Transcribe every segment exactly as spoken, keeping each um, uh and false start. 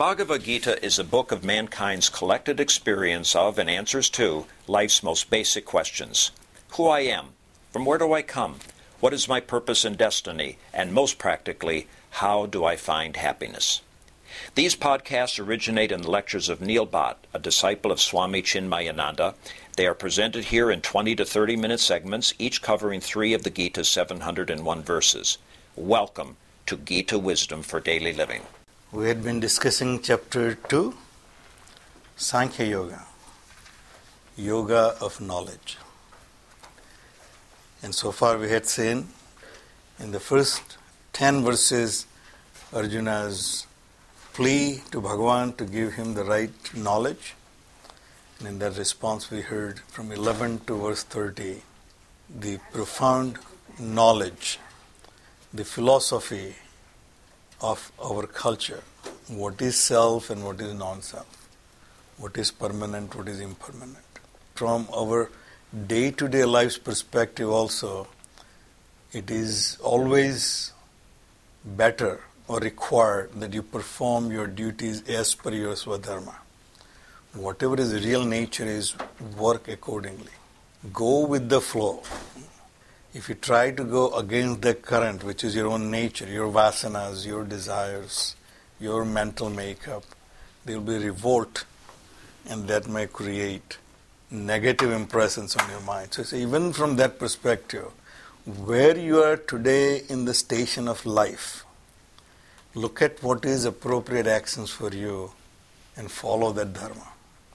Bhagavad Gita is a book of mankind's collected experience of and answers to life's most basic questions. Who I am, from where do I come, what is my purpose and destiny, and most practically, how do I find happiness? These podcasts originate in the lectures of Neil Bhatt, a disciple of Swami Chinmayananda. They are presented here in twenty to thirty minute segments, each covering three of the Gita's seven hundred one verses. Welcome to Gita Wisdom for Daily Living. We had been discussing chapter two, Sankhya Yoga, Yoga of Knowledge. And so far we had seen in the first ten verses Arjuna's plea to Bhagavan to give him the right knowledge. And in that response we heard from eleven to verse thirty the profound knowledge, the philosophy of our culture. What is self and what is non-self? What is permanent, what is impermanent? From our day-to-day life's perspective also, it is always better or required that you perform your duties as per your swadharma. Whatever is real nature is, work accordingly. Go with the flow. If you try to go against the current, which is your own nature, your vasanas, your desires, your mental makeup, there will be revolt, and that may create negative impressions on your mind. So, so even from that perspective, where you are today in the station of life, look at what is appropriate actions for you and follow that dharma.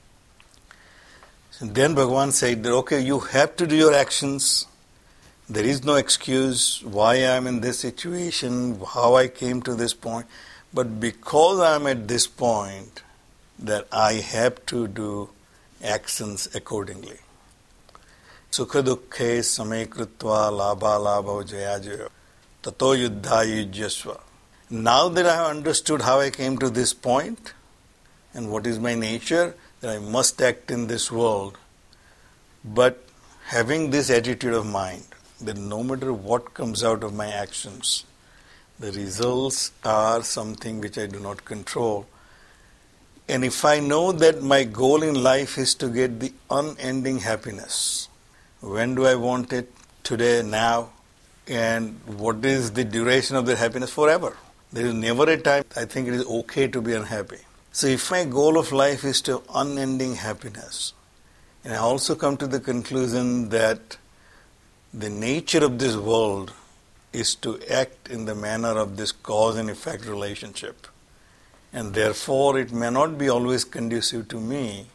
So then Bhagavan said that, okay, you have to do your actions. There is no excuse why I am in this situation, how I came to this point. But because I am at this point, that I have to do actions accordingly. Sukha dukkhe same krutva labha labha jaya jaya tato yuddha yujyasva. Now that I have understood how I came to this point and what is my nature, that I must act in this world, but having this attitude of mind, that no matter what comes out of my actions, the results are something which I do not control. And if I know that my goal in life is to get the unending happiness, when do I want it? Today, now. And what is the duration of that happiness? Forever. There is never a time I think it is okay to be unhappy. So if my goal of life is to unending happiness, and I also come to the conclusion that the nature of this world is to act in the manner of this cause and effect relationship, and therefore it may not be always conducive to me,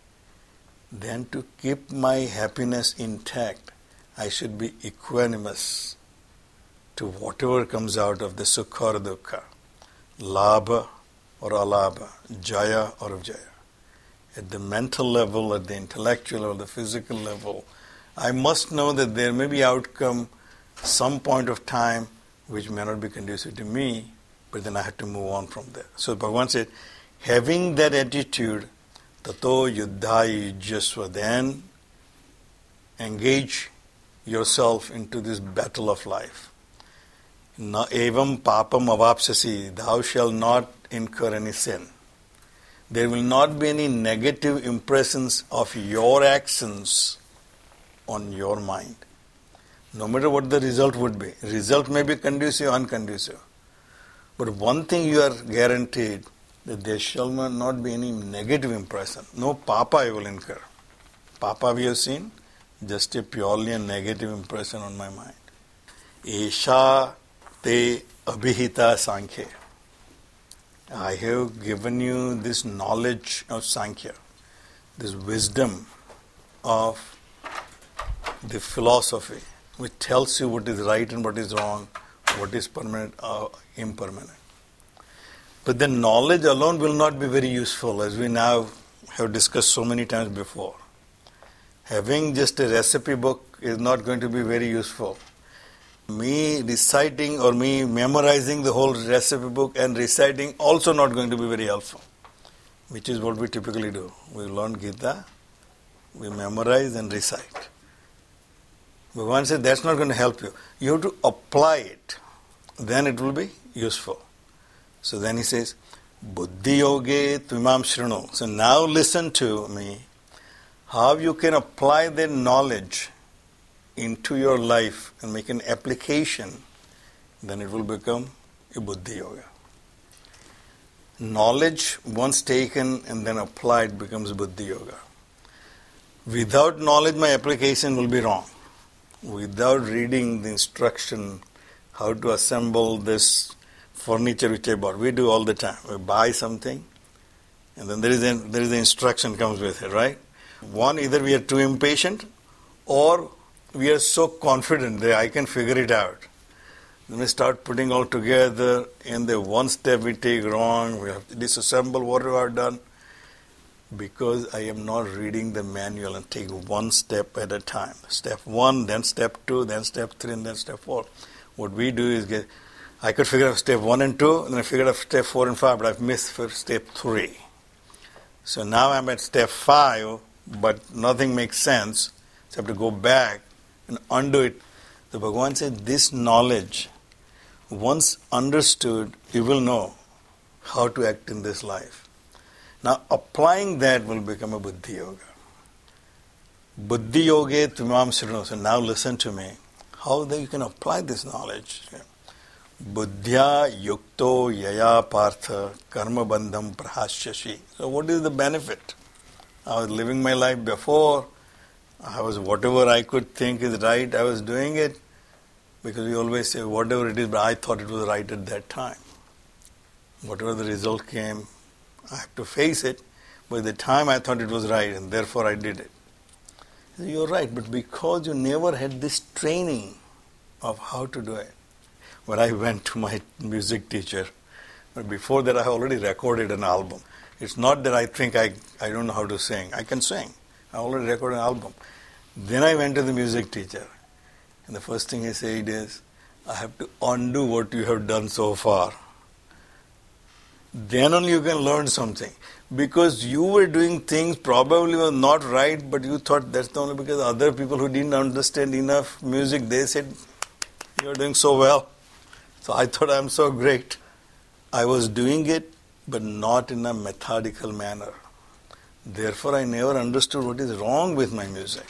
then to keep my happiness intact, I should be equanimous to whatever comes out of the sukha or dukkha, labha or alabha, jaya or vijaya. At the mental level, at the intellectual or the physical level, I must know that there may be outcome some point of time which may not be conducive to me, but then I have to move on from there. So Bhagavan said, having that attitude, tato yuddha yujyasva, then engage yourself into this battle of life. Na evam papam avapsasi, thou shalt not incur any sin. There will not be any negative impressions of your actions on your mind. No matter what the result would be. Result may be conducive or unconducive. But one thing you are guaranteed, that there shall not be any negative impression. No papa I will incur. Papa we have seen, just a purely a negative impression on my mind. Esha te abhihita sankhya. I have given you this knowledge of Sankhya, this wisdom of the philosophy, which tells you what is right and what is wrong, what is permanent or impermanent. But the knowledge alone will not be very useful, as we now have discussed so many times before. Having just a recipe book is not going to be very useful. Me reciting or me memorizing the whole recipe book and reciting also not going to be very helpful, which is what we typically do. We learn Gita, we memorize and recite. Bhagavan said that's not going to help you. You have to apply it. Then it will be useful. So then he says, Buddhi yoge tvimam shrinu. So now listen to me, how you can apply that knowledge into your life and make an application, then it will become a Buddhi yoga. Knowledge once taken and then applied becomes Buddhi yoga. Without knowledge, my application will be wrong. Without reading the instruction how to assemble this furniture which I bought, we do all the time. We buy something and then there is a, there is the instruction comes with it, right? One, either we are too impatient or we are so confident that I can figure it out. Then we start putting all together, and the one step we take wrong, we have to disassemble whatever I've done, because I am not reading the manual and take one step at a time. Step one, then step two, then step three, and then step four. What we do is get, I could figure out step one and two, and then I figured out step four and five, but I've missed for step three. So now I'm at step five, but nothing makes sense, so I have to go back and undo it. So Bhagavan said, this knowledge, once understood, you will know how to act in this life. Now applying that will become a Buddhi yoga. Buddhi yoge tvimam shrinu. So now listen to me, how that you can apply this knowledge. Buddhya yukto yaya partha karma bandham prahasyashi. So what is the benefit? I was living my life before, I was whatever I could think is right, I was doing it, because we always say whatever it is, but I thought it was right at that time. Whatever the result came, I have to face it, but at the time I thought it was right and therefore I did it. You're right, but because you never had this training of how to do it. When I went to my music teacher, but before that I already recorded an album. It's not that I think I, I don't know how to sing. I can sing. I already recorded an album. Then I went to the music teacher. And the first thing he said is, I have to undo what you have done so far. Then only you can learn something. Because you were doing things probably were not right, but you thought that's only because other people who didn't understand enough music, they said, you're doing so well. So I thought I'm so great. I was doing it, but not in a methodical manner. Therefore, I never understood what is wrong with my music.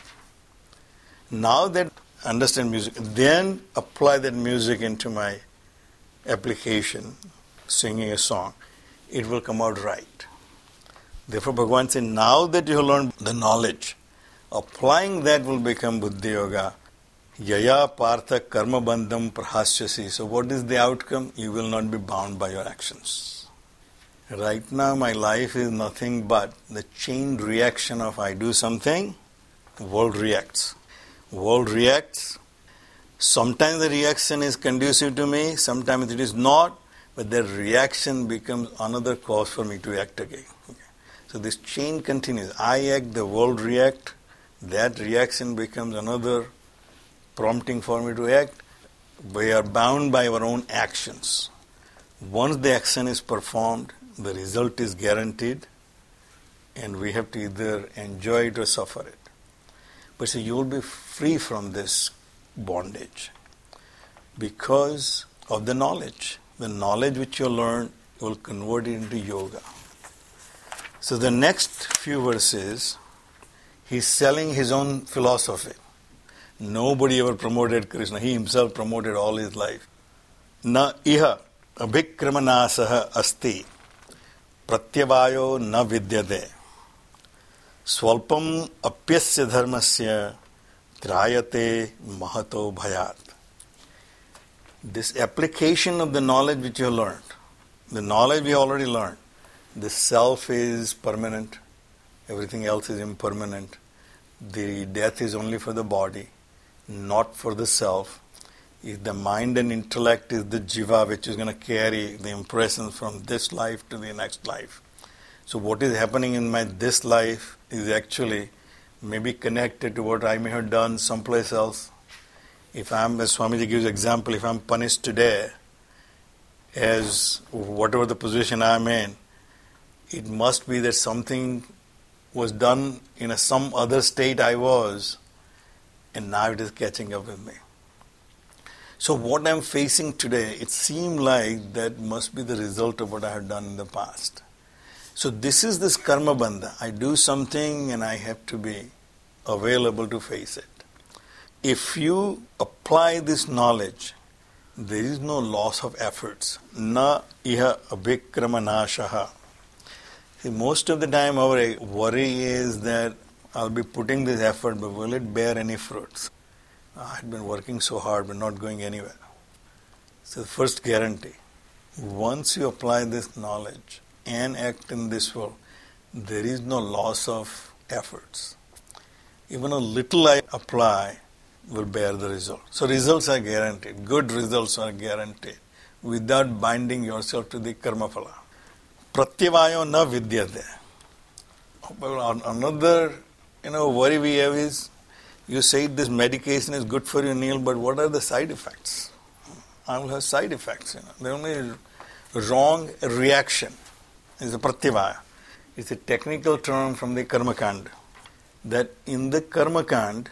Now that I understand music, then apply that music into my application, singing a song, it will come out right. Therefore, Bhagavan said, now that you have learned the knowledge, applying that will become Buddhi Yoga. Yaya partha karma bandham prahasyasi. So what is the outcome? You will not be bound by your actions. Right now my life is nothing but the chain reaction of I do something, world reacts. World reacts. Sometimes the reaction is conducive to me, sometimes it is not, but the reaction becomes another cause for me to act again. Okay. So this chain continues. I act, the world react, that reaction becomes another prompting for me to act. We are bound by our own actions. Once the action is performed, the result is guaranteed, and we have to either enjoy it or suffer it. But so you will be free from this bondage because of the knowledge. The knowledge which you learn, you will convert it into yoga. So the next few verses, he's selling his own philosophy. Nobody ever promoted Krishna. He himself promoted all his life. Na iha abhikramanasaha asti pratyavayo na vidyate swalpam apyasya dharmasya trayate mahato bhayat. This application of the knowledge which you have learned, the knowledge we already learned, the self is permanent, everything else is impermanent. The death is only for the body, not for the self. If the mind and intellect is the jiva which is going to carry the impressions from this life to the next life. So what is happening in my this life is actually maybe connected to what I may have done someplace else. If I'm, as Swamiji gives example, if I'm punished today as whatever the position I'm in, it must be that something was done in a, some other state I was, and now it is catching up with me. So what I'm facing today, it seemed like that must be the result of what I had done in the past. So this is this karma bandha. I do something and I have to be available to face it. If you apply this knowledge, there is no loss of efforts. Na iha abhikrama nashaha. See, most of the time our worry is that I'll be putting this effort, but will it bear any fruits? I had been working so hard, but not going anywhere. So the first guarantee, once you apply this knowledge and act in this world, there is no loss of efforts. Even a little I apply will bear the result. So results are guaranteed. Good results are guaranteed without binding yourself to the karma phala. Pratyavayo na vidyate. Well, another you know, worry we have is, you say this medication is good for you, Neil, but what are the side effects? I will have side effects. You know. The only wrong reaction is a pratyavaya. It's a technical term from the Karma Kanda. That in the Karma Kanda,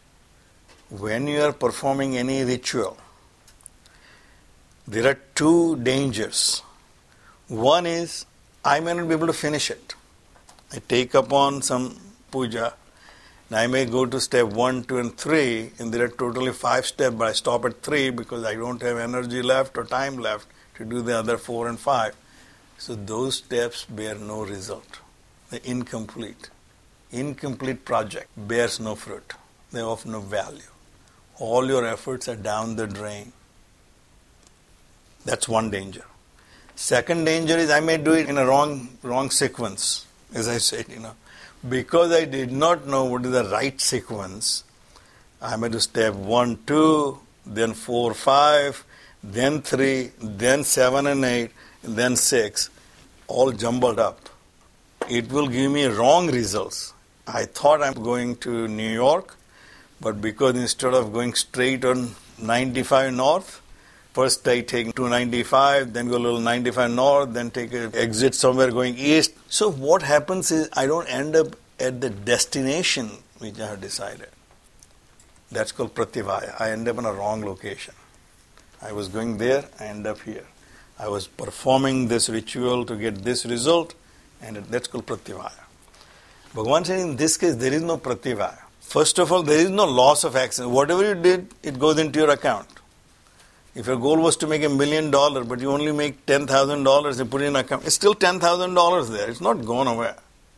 when you are performing any ritual, there are two dangers. One is, I may not be able to finish it. I take upon some puja, and I may go to step one, two, and three, and there are totally five steps, but I stop at three because I don't have energy left or time left to do the other four and five. So those steps bear no result. They're incomplete. Incomplete project bears no fruit. They're of no value. All your efforts are down the drain. That's one danger. Second danger is I may do it in a wrong wrong sequence, as I said, you know. Because I did not know what is the right sequence, I may do step one, two, then four, five, then three, then seven and eight, and then six, all jumbled up. It will give me wrong results. I thought I'm going to New York, but because instead of going straight on ninety-five north, first I take two ninety-five, then go a little ninety-five north, then take an exit somewhere going east. So what happens is I don't end up at the destination which I have decided. That's called pratyavaya. I end up in a wrong location. I was going there, I end up here. I was performing this ritual to get this result, and that's called pratyavaya. Bhagavan said in this case there is no pratyavaya. First of all, there is no loss of action. Whatever you did, it goes into your account. If your goal was to make a million dollars, but you only make ten thousand dollars and put it in an account, it's still ten thousand dollars there. It's not gone away.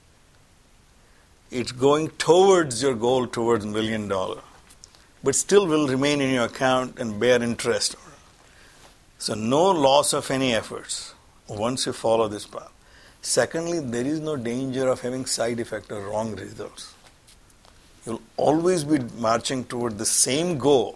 It's going towards your goal, towards a million dollars. But still will remain in your account and bear interest. So no loss of any efforts once you follow this path. Secondly, there is no danger of having side effect or wrong results. You'll always be marching toward the same goal.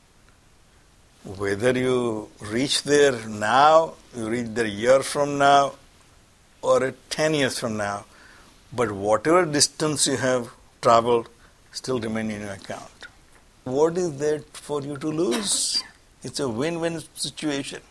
Whether you reach there now, you reach there a year from now, or ten years from now, but whatever distance you have traveled still remain in your account. What is there for you to lose? It's a win-win situation.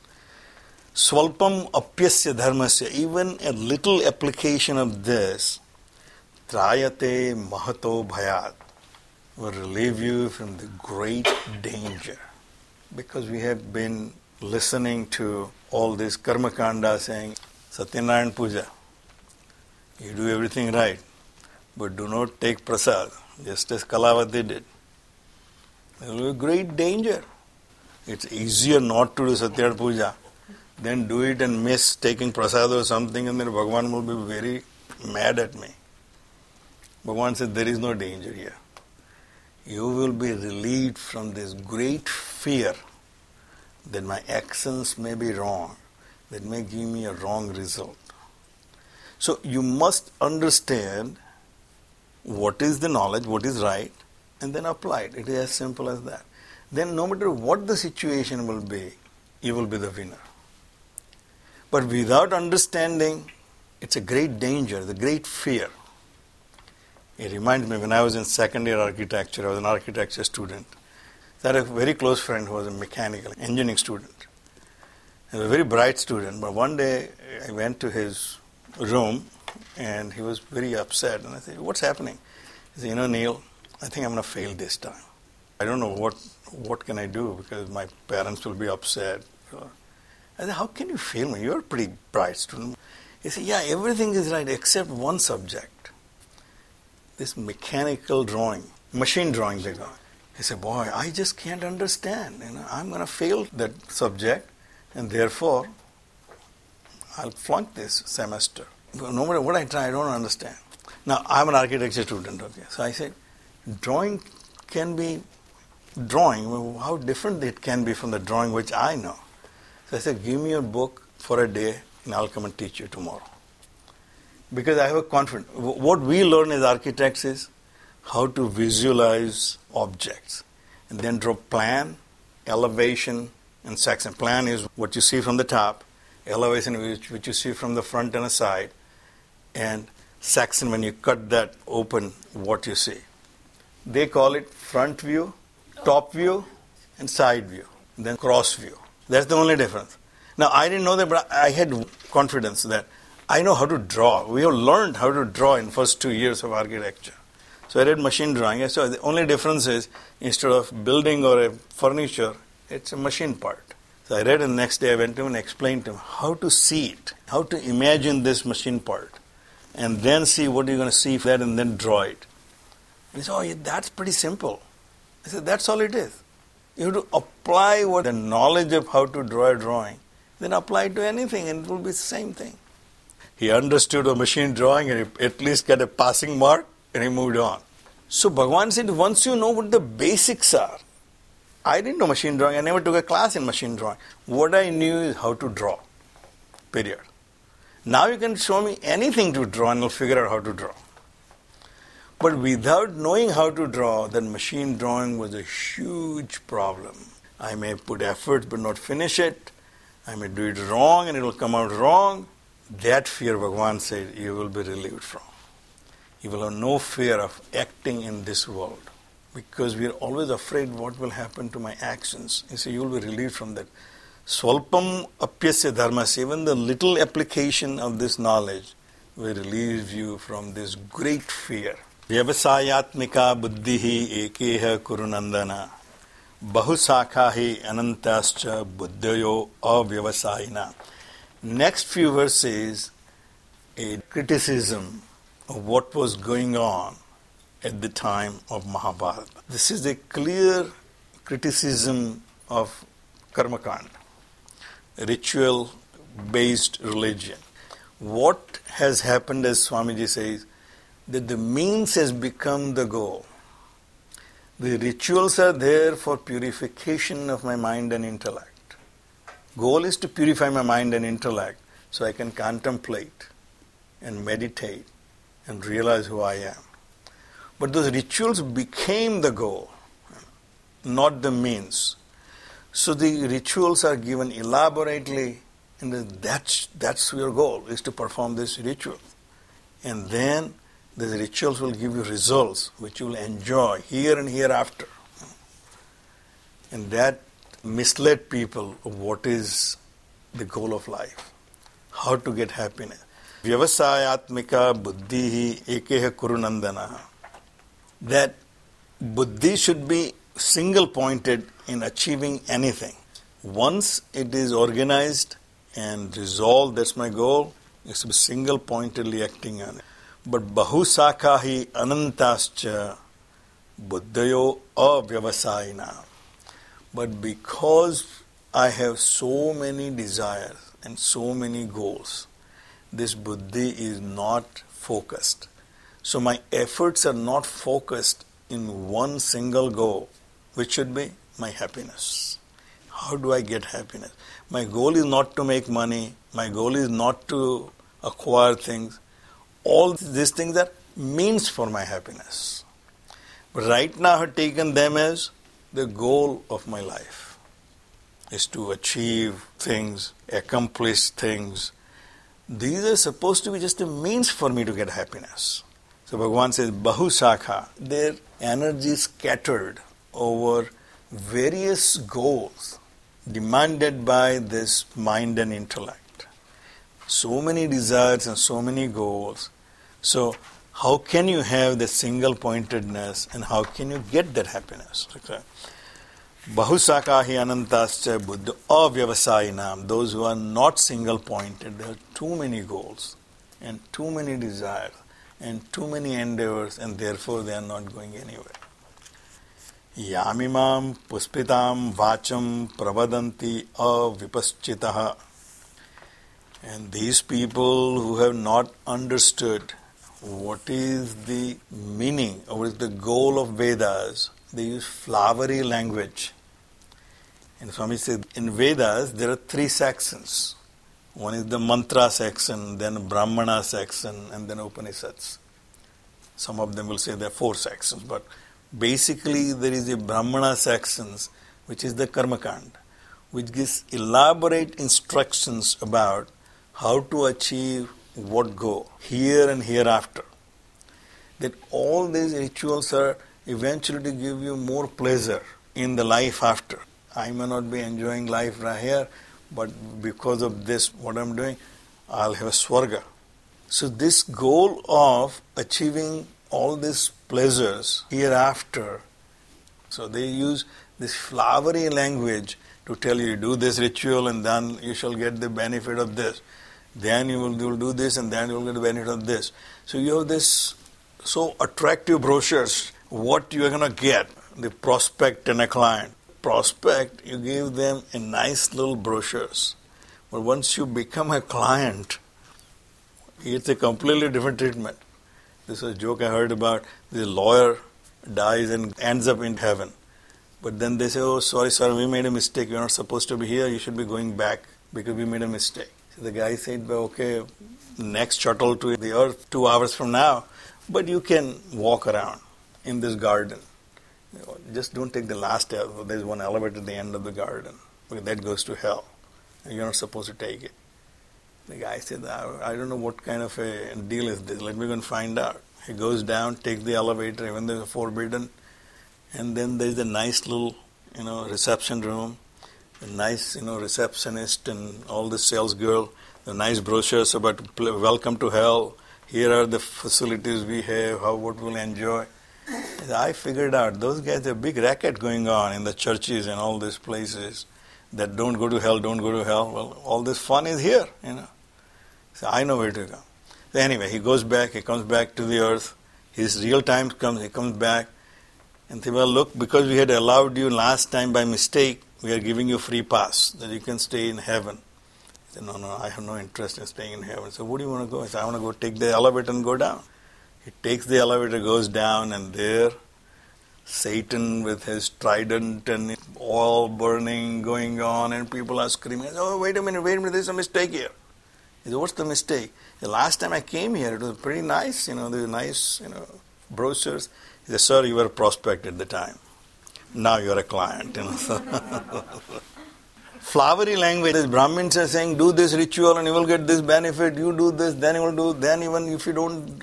Swalpam apyasya dharmasya, even a little application of this, trayate mahato bhayat, will relieve you from the great danger. Because we have been listening to all this karma kanda saying, Satyanarayan puja, you do everything right, but do not take prasad, just as Kalavati did. There will be great danger. It's easier not to do Satyanarayan puja than do it and miss taking prasad or something, and then Bhagavan will be very mad at me. Bhagavan said, there is no danger here. You will be relieved from this great fear that my actions may be wrong, that may give me a wrong result. So you must understand what is the knowledge, what is right, and then apply it. It is as simple as that. Then no matter what the situation will be, you will be the winner. But without understanding, it's a great danger, the great fear. It reminds me when I was in second year architecture, I was an architecture student. I had a very close friend who was a mechanical engineering student. He was a very bright student, but one day I went to his room and he was very upset. And I said, what's happening? He said, you know, Neil, I think I'm going to fail this time. I don't know what what can I do? Because my parents will be upset. I said, how can you fail me? You're a pretty bright student. He said, yeah, everything is right except one subject. This mechanical drawing, machine drawing they got. He said, boy, I just can't understand. You know, I'm going to fail that subject, and therefore I'll flunk this semester. No matter what I try, I don't understand. Now, I'm an architecture student, okay? So I said, drawing can be drawing. How different it can be from the drawing which I know. So I said, give me your book for a day, and I'll come and teach you tomorrow. Because I have a confidence. What we learn as architects is how to visualize objects, and then draw plan, elevation, and section. Plan is what you see from the top, elevation is which you see from the front and the side, and section, when you cut that open, what you see. They call it front view, top view, and side view, then cross view. That's the only difference. Now, I didn't know that, but I had confidence that I know how to draw. We have learned how to draw in first two years of architecture. So I read machine drawing. So the only difference is, instead of building or a furniture, it's a machine part. So I read, and the next day I went to him and explained to him how to see it, how to imagine this machine part, and then see what you're going to see for that, and then draw it. And he said, oh, yeah, that's pretty simple. I said, that's all it is. You have to apply what the knowledge of how to draw a drawing, then apply it to anything, and it will be the same thing. He understood a machine drawing, and he at least got a passing mark, and he moved on. So Bhagavan said, once you know what the basics are, I didn't know machine drawing. I never took a class in machine drawing. What I knew is how to draw, period. Now you can show me anything to draw, and I'll figure out how to draw. But without knowing how to draw, then machine drawing was a huge problem. I may put effort but not finish it. I may do it wrong and it will come out wrong. That fear, Bhagavan said, you will be relieved from. You will have no fear of acting in this world, because we are always afraid what will happen to my actions. He said, you will be relieved from that. Swalpam apyasya dharmasya, even the little application of this knowledge will relieve you from this great fear. Vyavasayatmika buddhihi ekeha kurunandana bahusakhahi anantascha buddhayo avyavasayina. Next few verses, a criticism of what was going on at the time of Mahabharata. This is a clear criticism of Karmakanda, ritual-based religion. What has happened, as Swamiji says, that the means has become the goal. The rituals are there for purification of my mind and intellect. Goal is to purify my mind and intellect so I can contemplate and meditate and realize who I am. But those rituals became the goal, not the means. So the rituals are given elaborately, and that's, that's your goal, is to perform this ritual. And then the rituals will give you results which you will enjoy here and hereafter. And that misled people of what is the goal of life, how to get happiness. Vyavasayatmika buddhihi ekeha kurunandana. That buddhi should be single-pointed in achieving anything. Once it is organized and resolved, that's my goal, it's to be single-pointedly acting on it. But bahusakhahi anantascha buddhayo avyavasayina. But because I have so many desires and so many goals, this buddhi is not focused. So my efforts are not focused in one single goal, which should be my happiness. How do I get happiness? My goal is not to make money. My goal is not to acquire things. All these things are means for my happiness. But right now I have taken them as the goal of my life, is to achieve things, accomplish things. These are supposed to be just a means for me to get happiness. So Bhagavan says, Bahusakha, their energy is scattered over various goals demanded by this mind and intellect. So many desires and so many goals. So how can you have the single-pointedness, and how can you get that happiness? Okay. Bahusakahi anantascha buddha avyavasayinam. Those who are not single-pointed, there are too many goals and too many desires and too many endeavors, and therefore they are not going anywhere. Yamimam puspitam vacham pravadanti avipaschitaha. And these people who have not understood what is the meaning or what is the goal of Vedas, they use flowery language. And Swami said, in Vedas there are three sections. One is the mantra section, then Brahmana section, and then Upanishads. Some of them will say there are four sections, but basically there is a Brahmana section, which is the Karmakanda, which gives elaborate instructions about how to achieve what goal, here and hereafter. That all these rituals are eventually to give you more pleasure in the life after. I may not be enjoying life right here, but because of this, what I'm doing, I'll have a Swarga. So this goal of achieving all these pleasures hereafter, so they use this flowery language to tell you, do this ritual and then you shall get the benefit of this. Then you will, you will do this and then you will get the benefit of this. So you have this so attractive brochures, what you are going to get, the prospect and a client. Prospect, you give them a nice little brochures. But once you become a client, it's a completely different treatment. This is a joke I heard about. The lawyer dies and ends up in heaven. But then they say, oh, sorry, sir, we made a mistake. You're not supposed to be here. You should be going back because we made a mistake. So the guy said, well, okay, next shuttle to the earth two hours from now, but you can walk around in this garden. You know, just don't take the last elevator. There's one elevator at the end of the garden, because that goes to hell. You're not supposed to take it. The guy said, I don't know what kind of a deal is this. Let me go and find out. He goes down, takes the elevator, even though it's forbidden, and then there's a nice little, you know, reception room, a nice, you know, receptionist and all the sales girl, the nice brochures about welcome to hell. Here are the facilities we have, how what we'll enjoy. I figured out those guys have a big racket going on in the churches and all these places that don't go to hell, don't go to hell. Well, all this fun is here, you know. So I know where to go. So anyway, he goes back, he comes back to the earth. His real time comes, he comes back and say, well, look, because we had allowed you last time by mistake, we are giving you free pass that you can stay in heaven. He said, no, no, I have no interest in staying in heaven. So where do you want to go? He said, I want to go take the elevator and go down. He takes the elevator, goes down, and there Satan with his trident and oil burning going on, and people are screaming, oh, wait a minute, wait a minute, there's a mistake here. He said, what's the mistake? The last time I came here, it was pretty nice, you know, the nice, you know, brochures. He said, sir, you were a prospect at the time. Now you're a client, you know. Flowery language. The Brahmins are saying, do this ritual and you will get this benefit. You do this, then you will do, then even if you don't.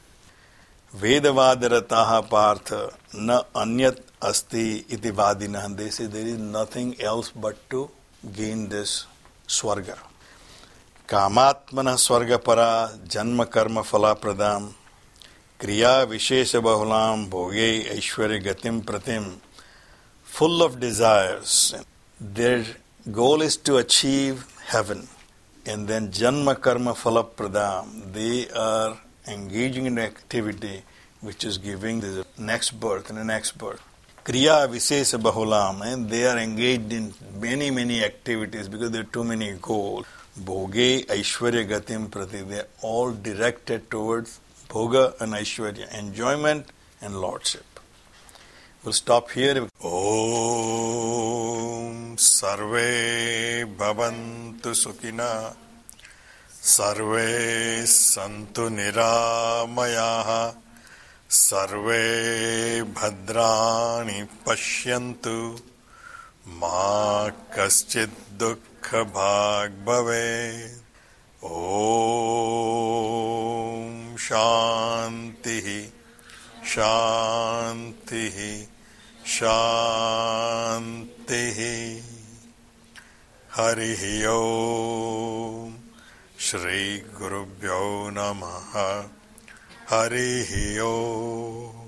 Vedavadarataha partha na anyat asti iti vadinah. They say there is nothing else but to gain this swarga. Kamatmana swarga para janma karma phala pradam kriya vishesha bahulam bhoge aishwarya gatim pratim. Full of desires. Their goal is to achieve heaven. And then janma karma phala pradam. They are engaging in activity which is giving the next birth and the next birth. Kriya Visesa Bahulam, and they are engaged in many, many activities because there are too many goals. Bhoge Aishwarya Gatim Prati, they are all directed towards Bhoga and Aishwarya, enjoyment and lordship. We'll stop here. Om Sarve Bhavantu Sukhina Sarve Santu Niramayaha Sarve Bhadrani Pashyantu Ma Kaschid Dukkha Bhag Bhave. Om Shantihi Shantihi Shantihi. Harihi Om. Shri Gurubhyo Namaha. Harihi Om.